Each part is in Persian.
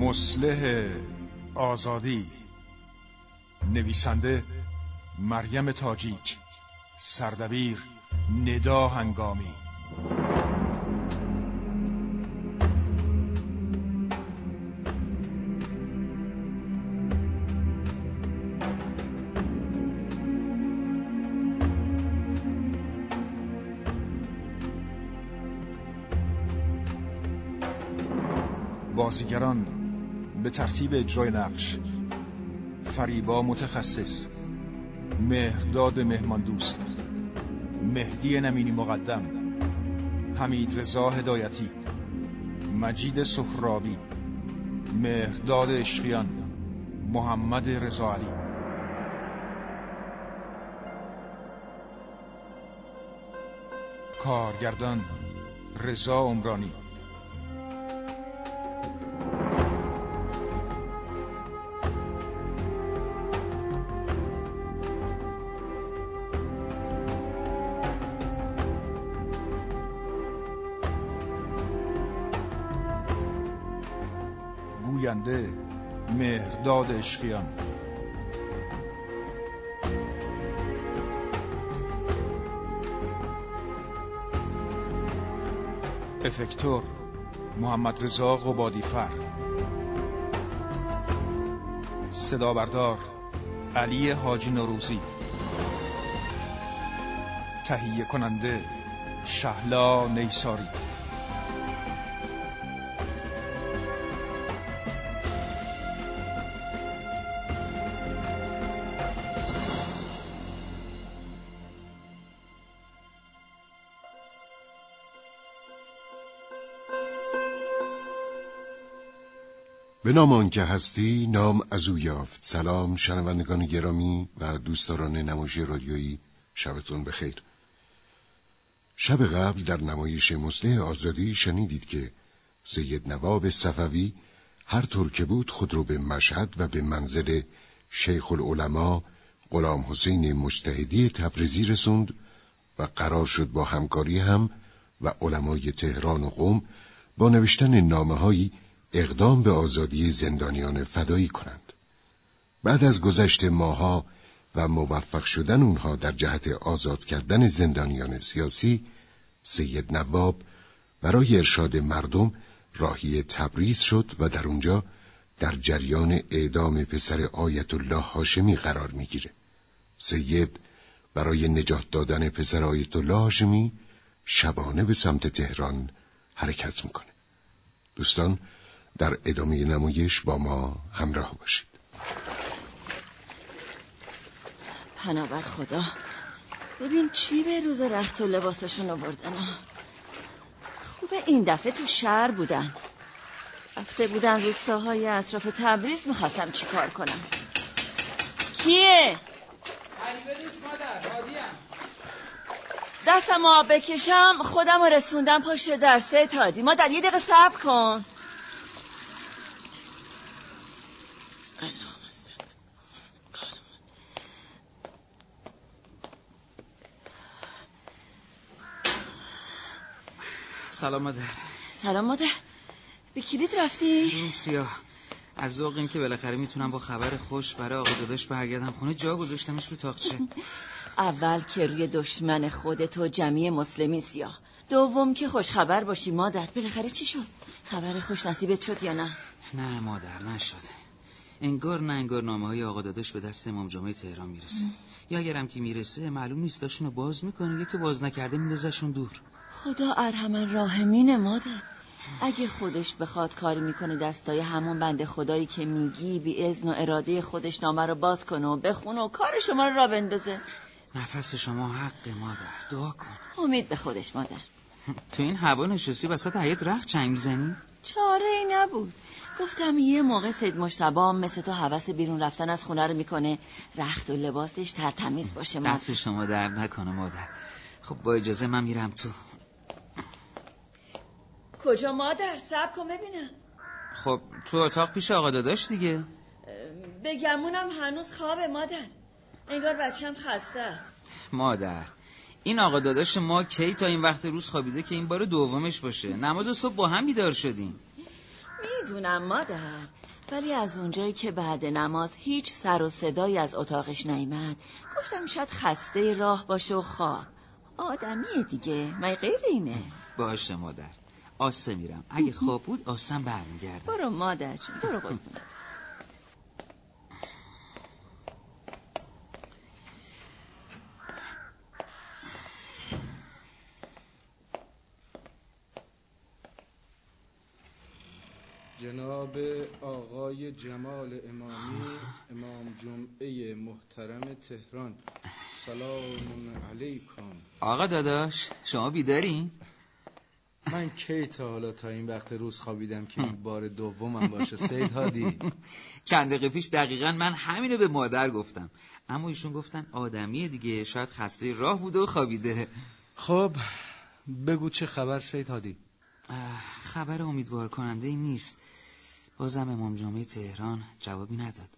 مصلح آزادی، نویسنده مریم تاجیک، سردبیر ندا هنگامی. بازیگران به ترتیب اجرای نقش: فریبا متخصص، مهرداد مهمان دوست، مهدی نمینی مقدم، حمید رضا هدایتی، مجید سهرابی، مهرداد عشقیان، محمد رضا علی. کارگردان رضا عمرانی. گوینده مهرداد عشقیان. افکتور محمد رضا قبادیفر. صدا بردار علی حاجی نوروزی. تهیه کننده شهلا نیساری. به نام آنکه هستی نام از او یافت. سلام شنوندگان گرامی و دوستداران نمایش رادیویی، شبتون بخیر. شب قبل در نمایش مصلح آزادی شنیدید که سید نواب صفوی هر طور که بود خود رو به مشهد و به منزل شیخ العلماء غلام حسین مجتهدی تبریزی رسوند و قرار شد با همکاری هم و علمای تهران و قم با نوشتن نامه‌هایی اقدام به آزادی زندانیان فدایی کنند. بعد از گذشت ماه‌ها و موفق شدن اونها در جهت آزاد کردن زندانیان سیاسی، سید نواب برای ارشاد مردم راهی تبریز شد و در اونجا در جریان اعدام پسر آیت الله هاشمی قرار میگیره. سید برای نجات دادن پسر آیت الله هاشمی شبانه به سمت تهران حرکت میکنه. دوستان در ادامه نمایش با ما همراه باشید. پناه خدا، ببین چی به روز رخت و لباسشون آوردن. خوبه این دفعه تو شهر بودن، رفته بودن روستاهای اطراف تبریز. میخواستم چی کار کنم. کیه؟ غریبه نیست مادر، هادیم. دستم آب بکشم خودم رو رسوندم پشت درسه تادی. مادر یه دقیقه صبر کن. سلام مادر. سلام مادر. به کلید رفتی؟ روم سیاه. از ذوقیم که بالاخره میتونم با خبر خوش برای آقا داداش برگردم خونه جا گذاشتمش رو تاقچه. اول که روی دشمن خودت و جمعی مسلمین سیاه، دوم که خوش خبر باشی. مادر بالاخره چی شد؟ خبر خوش نصیبت شد یا نه؟ نه مادر نشد. انگار نه انگار نامه‌های آقا داداش به دست امام جمعه تهران میرسه. یا اگرم که میرسه معلوم نیست داشونو باز میکنه یا که باز نکرده میندازشون دور. خدا ارحم الراحمینه مادر. اگه خودش بخواد کاری میکنه دستای همون بنده خدایی که میگی بی اذن و اراده خودش نامه رو باز کنه و بخونه و کار شما رو را بندازه. نفس شما حق مادر، دعا کن. امید به خودش مادر. تو این هوا نشستی وسط حیاط رخت چنگ میزنی؟ چاره ای نبود. گفتم یه موقع سید مجتبی مثل تو هوس بیرون رفتن از خونه رو میکنه، رخت و لباسش ترتمیز باشه. مادر دست شما درد نکنه مادر. خب با اجازه من میرم تو. کجا مادر؟ صبر کن ببینم. خب تو اتاق پیش آقا داداش دیگه. بگمونم هنوز خوابه مادر. انگار بچه‌م خسته است. مادر این آقا داداش ما کی تا این وقت روز خوابیده که این بار دومش باشه؟ نماز صبح با هم بیدار شدیم. میدونم مادر، ولی از اونجایی که بعد نماز هیچ سر و صدایی از اتاقش نیامد گفتم شاید خسته راه باشه و خواب. آدمیه دیگه، مگه غیر اینه؟ باشه مادر، آسه میرم. اگه خواب بود آسم برمیگردم. برو مادر جون، برو قربونت. جناب آقای جمال امامی، امام جمعه محترم تهران، سلام علیکم. آقا داداش شما بیدارین؟ من کی تا حالا تا این وقت روز خوابیدم که این بار دومم باشه سید هادی؟ چند دقیقه پیش دقیقاً من همینو به مادر گفتم، اما ایشون گفتن آدمیه دیگه، شاید خسته راه بوده و خوابیده. خب بگو چه خبر سید هادی؟ خبر امیدوار کننده ای نیست. بازم امام جمعه تهران جوابی نداد.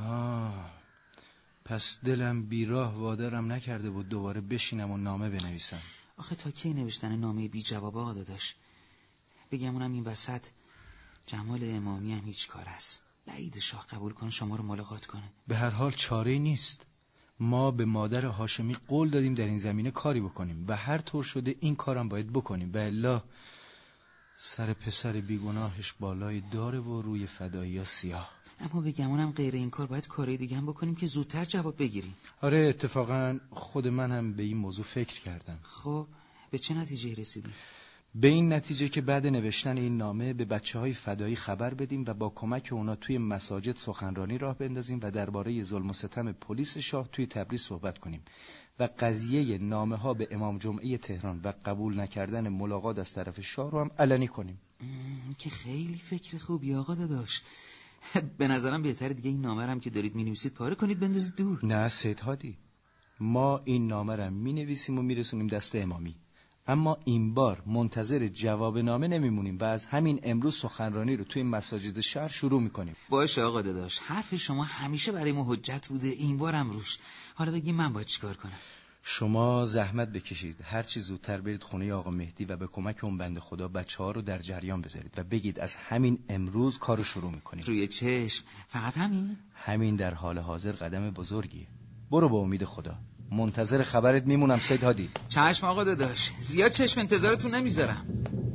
پس دلم بیراه وادارم نکرده بود دوباره بشینم و نامه بنویسم. آخه تا کی نوشتن نامه بی جواب آقا داداش؟ بگمونم این وسط جمال امامی هم هیچ کار است. بعید شاه قبول کنه شما رو ملاقات کنه. به هر حال چاره‌ای نیست. ما به مادر هاشمی قول دادیم در این زمینه کاری بکنیم و هر طور شده این کارم باید بکنیم، و الا سر پسر بیگناهش بالای داره و روی فدایی سیاه. اما بگمونم غیر این کار باید کارهای دیگه هم بکنیم که زودتر جواب بگیریم. آره اتفاقا خود من هم به این موضوع فکر کردم. خب به چه نتیجه رسیدیم؟ به این نتیجه که بعد نوشتن این نامه به بچه‌های فدایی خبر بدیم و با کمک اونا توی مساجد سخنرانی راه بندازیم و درباره ظلم و ستم پلیس شاه توی تبریز صحبت کنیم و قضیه نامه ها به امام جمعه تهران و قبول نکردن ملاقات از طرف شاه رو هم علنی کنیم. که خیلی فکر خوبی آقا داداش. به نظرم بهتره دیگه این نامه هم که دارید می‌نویسید پاره کنید بندازید دور. نه سید هادی، ما این نامه رو می‌نویسیم و میرسونیم دست امامی، اما این بار منتظر جواب نامه نمیمونیم و از همین امروز سخنرانی رو توی مساجد شهر شروع میکنیم. باشه آقا داداش، حرف شما همیشه برای ما حجت بوده، این بارم روش. حالا بگیم من باید چیکار کنم؟ شما زحمت بکشید، هر چی زودتر برید خونه آقا مهدی و به کمک اون بنده خدا بچه‌ها رو در جریان بذارید و بگید از همین امروز کارو شروع میکنیم. روی چشم. فقط همین؟ همین در حال حاضر قدم بزرگیه. برو با امید خدا. منتظر خبرت میمونم سید هادی. چشم آقا داداش، زیاد چشم انتظارتون نمیذارم.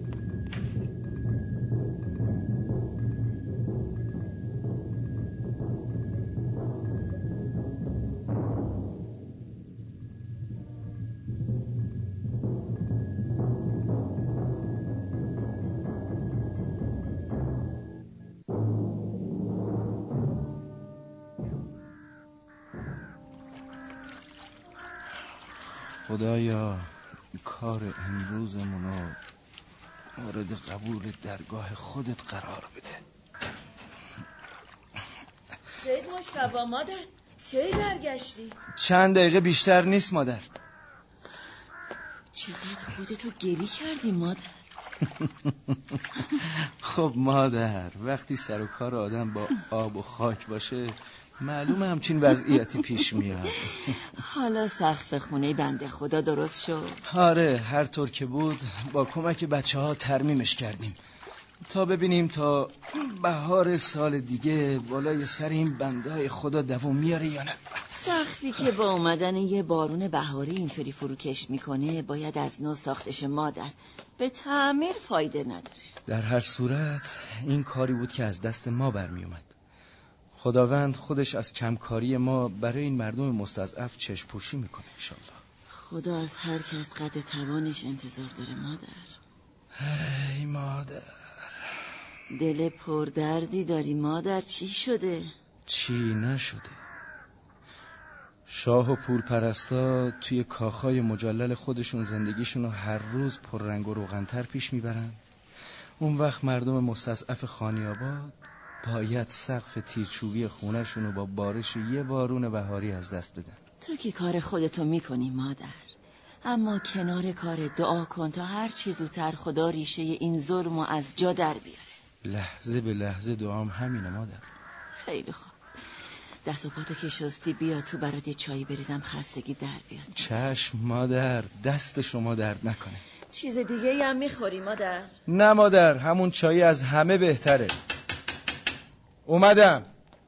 خدایا کار امروزمونو مورد قبول درگاه خودت قرار بده. سید مشتبه مادر کی برگشتی؟ چند دقیقه بیشتر نیست مادر. چقدر خودتو گلی کردی مادر؟ خب مادر، وقتی سر و کار آدم با آب و خاک باشه معلومه همچین وضعیتی پیش میاد. حالا سقف خونه بنده خدا درست شد؟ آره هر طور که بود با کمک بچه‌ها ترمیمش کردیم تا ببینیم تا بهار سال دیگه بالای سر این بنده‌های خدا دووم میاره یا نه. سقفی که با اومدن یه بارون بهاری اینطوری فروکش میکنه باید از نو ساختش مادر، به تعمیر فایده نداره. در هر صورت این کاری بود که از دست ما برمی اومد. خداوند خودش از کمکاری ما برای این مردم مستضعف چشم پوشی میکنه انشالله. خدا از هر کس قد توانش انتظار داره مادر. ای مادر، دل پردردی داری مادر، چی شده؟ چی نشده. شاه و پول پرستا توی کاخای مجلل خودشون زندگیشون رو هر روز پر رنگ و روغن‌تر پیش میبرن. اون وقت مردم مستضعف خانی‌آباد باید سقف تیرچوبی خونه‌شون رو با بارش یه بارون بهاری از دست بدن. تو که کار خودتو میکنی مادر، اما کنار کار دعا کن تا هر چی زودتر خدا ریشه این ظلمو از جا در بیاره. لحظه به لحظه دعام همینه مادر. خیلی خوب، دست و پاتو که شستی بیا تو برات یه چایی بریزم خستگی در بیاد. چشم مادر، دست شما درد نکنه. چیز دیگه هم میخوری مادر؟ نه مادر، همون چایی از همه بهتره. اومدم.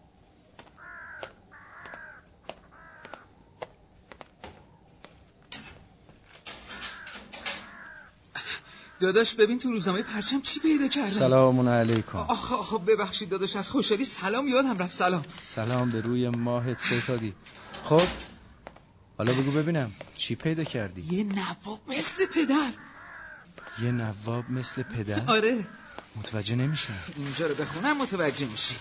داداش ببین تو روزنامه پرچم چی پیدا کردم. سلام علیکم. آخ ببخشید داداش، از خوشحالی سلام یادم رفت. سلام به روی ماهت سیدهادی. خب حالا بگو ببینم چی پیدا کردی؟ یه نواب مثل پدر. یه نواب مثل پدر؟ آره. متوجه نمیشم. اینجا رو بخونم متوجه میشی.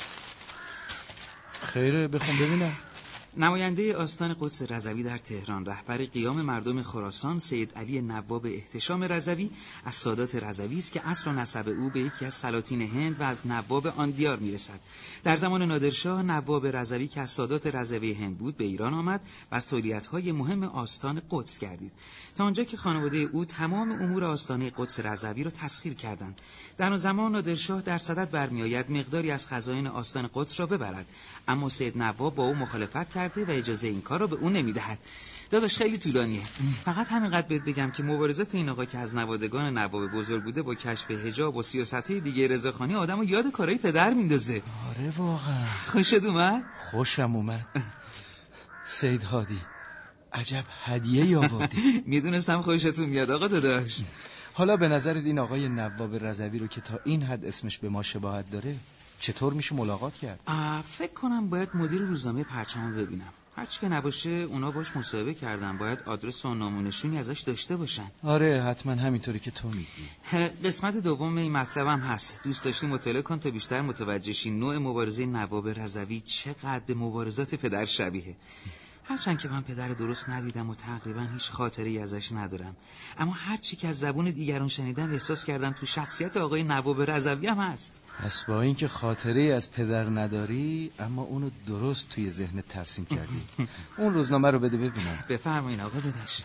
خیره بخون ببینم. نماینده آستان قدس رضوی در تهران، رهبر قیام مردم خراسان، سید علی نواب احتشام رضوی از سادات رضوی است که اصل و نسب او به یکی از سلاطین هند و از نواب آن دیار میرسد. در زمان نادرشاه نواب رضوی که از سادات رضوی هند بود به ایران آمد و از تولیدهای مهم آستان قدس گردید، تا آنجا که خانواده او تمام امور آستانه قدس رضوی را تسخیر کردند. در آن زمان نادرشاه در صدد برمیآید مقداری از خزائن آستان قدس را ببرد، اما سید نواب با او مخالفت کرده و اجازه این کار را به اون نمیدهد. داداش خیلی طولانیه. فقط همینقدر بهت بگم که مبارزات این آقا که از نوادگان نواب بزرگ بوده با کشف حجاب و سیاست‌های دیگه رضاخانی آدمو یاد کارهای پدر میندازه. آره واقعا. خوشت اومد؟ خوشم اومد. سیدهادی عجب هدیه‌ای آوردی. میدونستم خوشتون میاد آقا داداش. حالا به نظرت این آقای نواب رضوی رو که تا این حد اسمش به ما شباهت داره چطور میشه ملاقات کرد؟ فکر کنم باید مدیر روزنامه پرچمو ببینم. هرچی که نباشه اونا باش مصاحبه کردن، باید آدرس و نام و نشونی ازش داشته باشن. آره حتما همینطوری که تو میگی. قسمت دوم این مطلبم هست، دوست داشتی مطالعه کن تا بیشتر متوجه شی نوع مبارزه نواب رضوی چقدر به مبارزات پدر شبیه. هرچند که من پدر درست ندیدم و تقریبا هیچ خاطره‌ای ازش ندارم، اما هرچی که از زبون دیگران شنیدم احساس کردم تو شخصیت آقای نواب رضوی هم هست. پس با اینکه خاطره‌ای از پدر نداری اما اونو درست توی ذهنت ترسیم کردی. اون روزنامه رو بده ببینم. بفرمایید آقا داداش.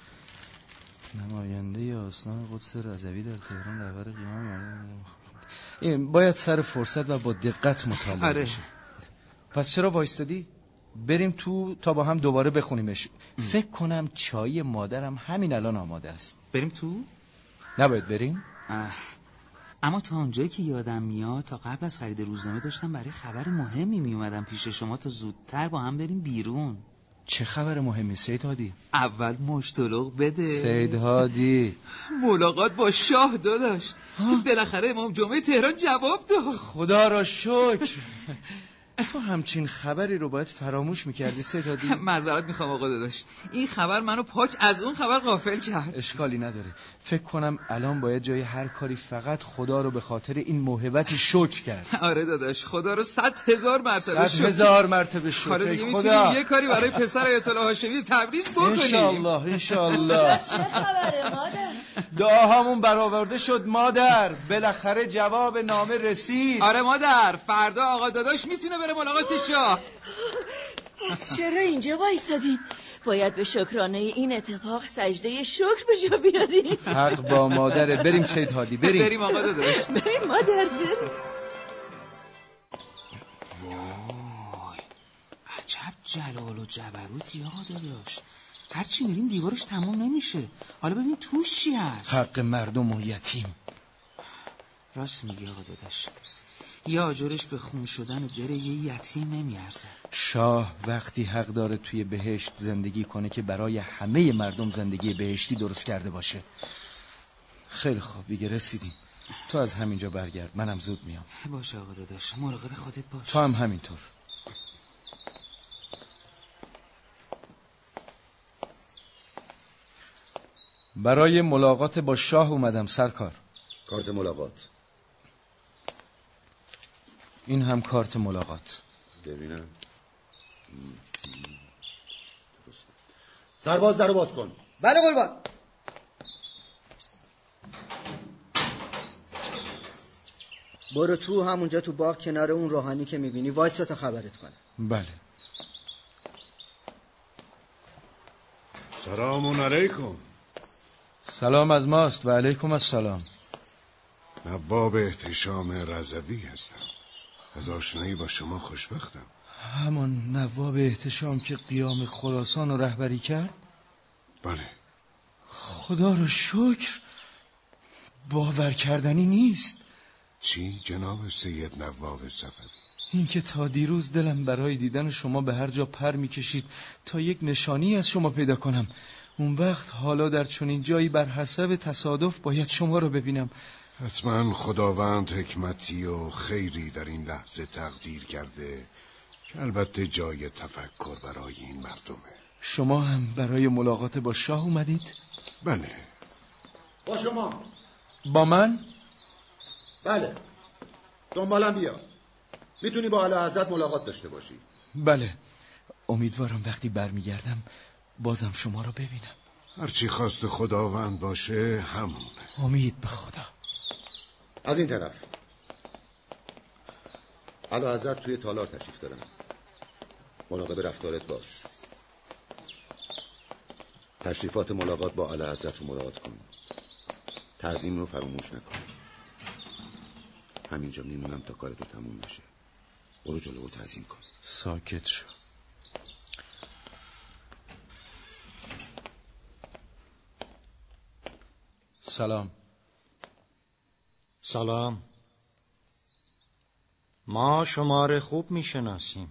نماینده آستان قدس رضوی در تهران، رهبر قیام. این باید سر فرصت و با دقت مطالعه بشه. پس چرا وایستادی؟ بریم تو تا با هم دوباره بخونیمش. فکر کنم چای مادرم همین الان آماده است. بریم تو؟ نباید بریم؟ اما تا اونجایی که یادم میاد تا قبل از خرید روزنامه داشتم برای خبر مهمی میومدم پیش شما تا زودتر با هم بریم بیرون. چه خبر مهمی سیدهادی؟ اول مشتلق بده. سیدهادی ملاقات با شاه داداش. بالاخره امام جمعه تهران جواب داد. خدا را شکر. تو همچین خبری رو باید فراموش میکردی سیدهادی. معذرت میخوام آقا داداش، این خبر منو پاک از اون خبر غافل کرد. اشکالی نداره. فکر کنم الان باید جای هر کاری فقط خدا رو به خاطر این موهبت شکر کرد. آره داداش، خدا رو 100,000 مرتبه شکر. 100,000 مرتبه شکر. حالا دیگه میتونیم یه کاری برای پسر آیت الله هاشمی تبریز بکنیم. انشالله. چه خبره مادر؟ دعاهامون برآورده شد مادر. بالاخره جواب نامه رسید. آره مادر، فردا آقا داداش میتونه بره ملاقات شاه. پس چرا اینجا وایسادین؟ باید به شکرانه این اتفاق سجده شکر به جا بیاریم. حق با مادره. بریم سیدهادی بریم. بریم آقا داداش. بریم مادر بریم. وای عجب جلال و جبروتی آقا داداش. هرچی میریم دیوارش تموم نمیشه. حالا ببین توش چی هست. حق مردم و یتیم. راست میگی آقا داداش، یه آجرش به خون شدن در یه یتیم نمیارزه. شاه وقتی حق داره توی بهشت زندگی کنه که برای همه مردم زندگی بهشتی درست کرده باشه. خیلی خوب دیگه رسیدیم. تو از همینجا برگرد، منم زود میام. باشه آقا داداش، مراقب خودت باش. تو هم همینطور. برای ملاقات با شاه اومدم سرکار. کارت ملاقات. این هم کارت ملاقات. ببینم. درسته. سرباز درو باز کن. بله قربان. برو تو، همونجا تو باغ کنار اون روحانی که میبینی وایسا تا خبرت کنه. بله. سلام علیکم. سلام از ماست و علیکم السلام. نواب احتشام رضوی هستم. از آشنایی با شما خوشبختم. همون نواب احتشام که قیام خراسان رو رهبری کرد؟ بله. خدا رو شکر، باور کردنی نیست. چی جناب سید نواب صفوی؟ این که تا دیروز دلم برای دیدن شما به هر جا پر میکشید تا یک نشانی از شما پیدا کنم. اون وقت حالا در چنین جایی بر حسب تصادف باید شما رو ببینم. حتما خداوند حکمتی و خیری در این لحظه تقدیر کرده که البته جای تفکر برای این مردمه. شما هم برای ملاقات با شاه اومدید؟ بله. با شما؟ با من؟ بله. دنبالم بیا. میتونی با اعلیحضرت ملاقات داشته باشی. بله. امیدوارم وقتی برمیگردم بازم شما رو ببینم. هرچی خواست خداوند باشه همونه. امید به خدا. از این طرف. اعلیحضرت توی تالار تشریف دارن. مراقب رفتارت باش. تشریفات ملاقات با اعلیحضرت رو مراعات کن. تعظیم رو فراموش نکن. همینجا میمونم تا کارتو تموم بشه. برو جلو و تعظیم کن. ساکت شو. سلام. سلام. ما شما را خوب میشناسیم.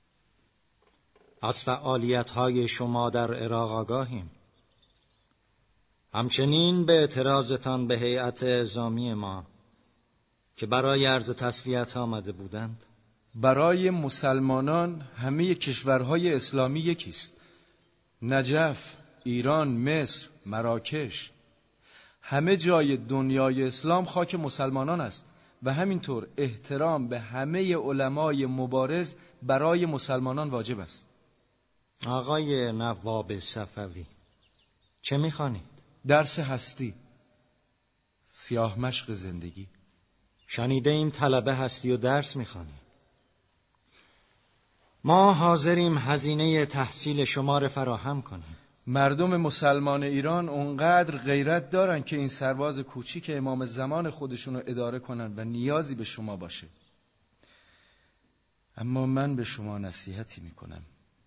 از فعالیت‌های شما در عراق آگاهیم. همچنین به اعتراضتان به هیئت اعزامی ما که برای عرض تسلیت آمده بودند. برای مسلمانان همه کشورهای اسلامی یکیست. نجف، ایران، مصر، مراکش، همه جای دنیای اسلام خاک مسلمانان است و همینطور احترام به همه علمای مبارز برای مسلمانان واجب است. آقای نواب صفوی، چه می‌خوانید؟ درس هستی، سیاه مشق زندگی. شنیده ایم طلبه هستی و درس می‌خوانید. ما حاضریم هزینه تحصیل شما را فراهم کنیم. مردم مسلمان ایران اونقدر غیرت دارن که این سرباز کوچیک امام زمان خودشون رو اداره کنن و نیازی به شما باشه. اما من به شما نصیحتی میکنم.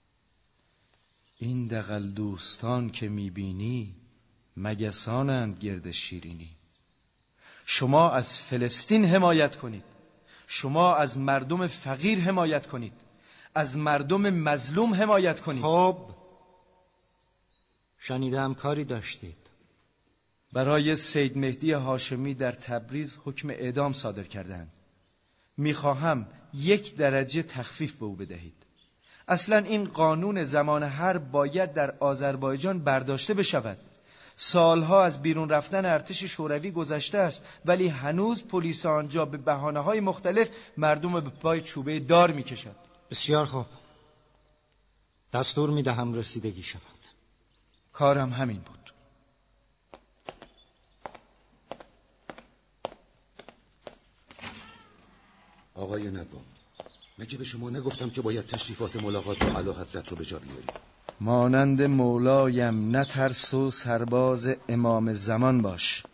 این دغل دوستان که میبینی مگسانند گرد شیرینی. شما از فلسطین حمایت کنید. شما از مردم فقیر حمایت کنید. از مردم مظلوم حمایت کنید. خب شنیدم کاری داشتید. برای سید مهدی هاشمی در تبریز حکم اعدام صادر کردند. میخواهم 1 درجه تخفیف به او بدهید. اصلا این قانون زمان حرب باید در آذربایجان برداشته بشود. سالها از بیرون رفتن ارتش شوروی گذشته است ولی هنوز پلیس آنجا به بهانه‌های مختلف مردم به پای چوبه دار میکشد. بسیار خوب. دستور میدهم رسیدگی شود. کارم همین بود. آقای نواب، مگه به شما نگفتم که باید تشریفات ملاقات با اعلیحضرت رو به جا بیاری؟ مانند مولایم نترس و سرباز امام زمان باش.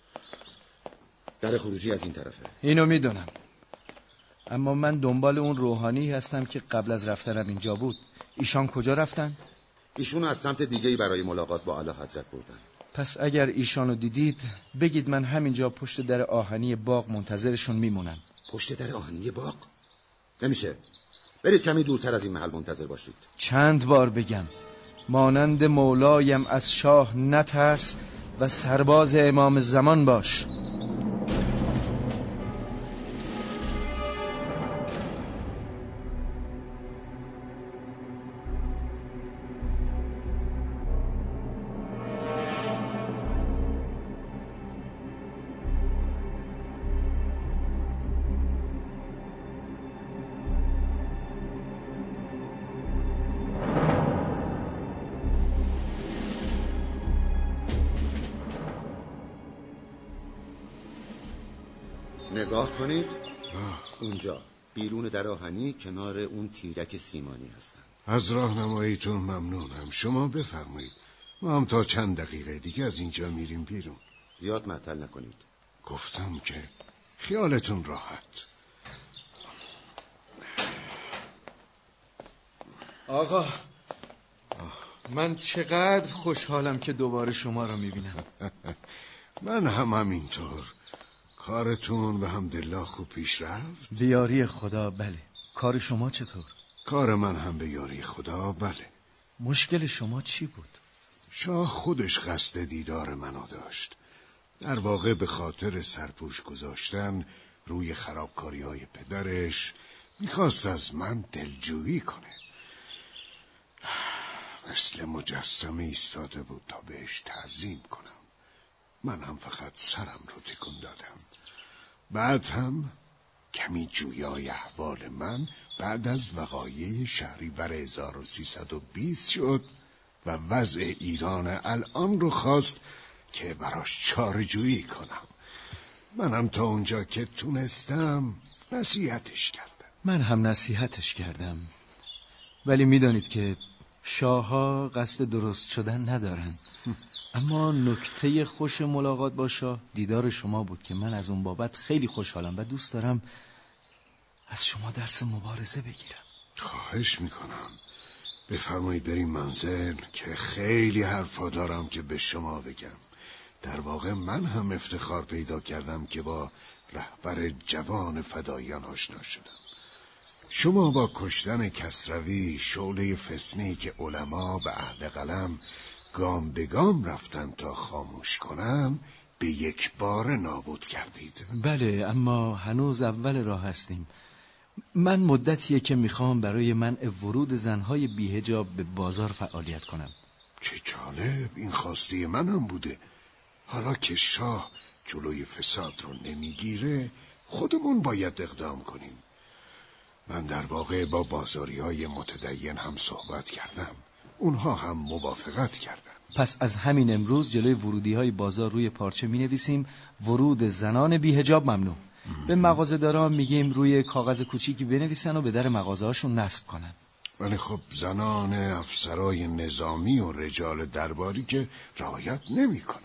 در خروجی از این طرفه. اینو میدونم. اما من دنبال اون روحانی هستم که قبل از رفتنم اینجا بود. ایشان کجا رفتن؟ ایشون از سمت دیگه‌ای برای ملاقات با اعلیحضرت بردن. پس اگر ایشانو دیدید بگید من همینجا پشت در آهنی باغ منتظرشون میمونم. پشت در آهنی باغ؟ نمیشه. برید کمی دورتر از این محل منتظر باشید. چند بار بگم مانند مولایم از شاه نترس و سرباز امام زمان باش. نگاه کنید. اونجا بیرون در آهنی کنار اون تیرک سیمانی هستن. از راهنماییتون ممنونم. شما بفرمایید. ما هم تا چند دقیقه دیگه از اینجا میریم بیرون. زیاد معطل نکنید. گفتم که خیالتون راحت. آقا من چقدر خوشحالم که دوباره شما رو میبینم. من هم همینطور. کارتون به حمدالله خوب پیش رفت؟ به یاری خدا بله. کار شما چطور؟ کار من هم به یاری خدا بله. مشکل شما چی بود؟ شاه خودش قصد دیدار منو داشت. در واقع به خاطر سرپوش گذاشتن روی خرابکاری‌های پدرش میخواست از من دلجویی کنه. مثل مجسمه ایستاده بود تا بهش تعظیم کنم. من هم فقط سرم رو تکون دادم. بعد هم کمی جویای احوال من بعد از وقایع شهریور 1320 شد و وضع ایران الان رو خواست که براش چاره‌جویی کنم. منم تا اونجا که تونستم نصیحتش کردم. من هم نصیحتش کردم، ولی میدانید که شاه‌ها قصد درست شدن ندارن. اما نکته خوش ملاقات با شاه دیدار شما بود که من از اون بابت خیلی خوشحالم و دوست دارم از شما درس مبارزه بگیرم. خواهش میکنم. بفرمایید بریم منزل که خیلی حرفا دارم که به شما بگم. در واقع من هم افتخار پیدا کردم که با رهبر جوان فداییان آشنا شدم. شما با کشتن کسروی شعله فتنه‌ای که علما به اهل قلم گام به گام رفتن تا خاموش کنن به یک بار نابود کردید. بله، اما هنوز اول راه هستیم. من مدتیه که میخوام برای منع ورود زنهای بی‌حجاب به بازار فعالیت کنم. چه جالب، این خواسته منم بوده. حالا که شاه جلوی فساد رو نمیگیره خودمون باید اقدام کنیم. من در واقع با بازاریای متدین هم صحبت کردم. اونها هم موافقت کردن. پس از همین امروز جلوی ورودی‌های بازار روی پارچه می‌نویسیم ورود زنان بی‌حجاب ممنوع. به مغازه‌داران میگیم روی کاغذ کوچیکی بنویسن و به در مغازه‌هاشون نصب کنن. ولی خب زنان افسرای نظامی و رجال درباری که رعایت نمی‌کنن.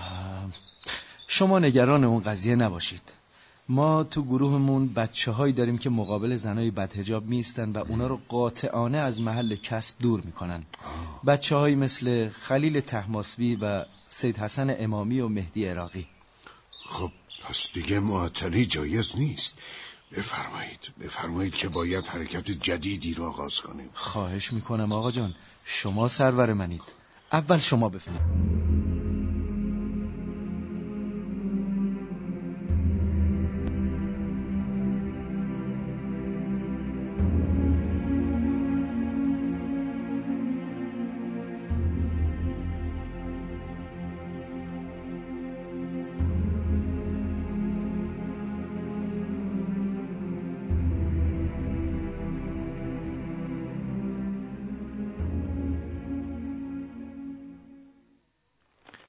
شما نگران اون قضیه نباشید. ما تو گروهمون بچه‌هایی داریم که مقابل زنای بدحجاب میستن و اونا رو قاطعانه از محل کسب دور میکنن. بچه‌هایی مثل خلیل طهماسبی و سید حسن امامی و مهدی عراقی. خب پس دیگه معطلی جایز نیست. بفرمایید که باید حرکت جدیدی رو آغاز کنیم. خواهش میکنم آقا جان، شما سرور منید. اول شما بفرمایید.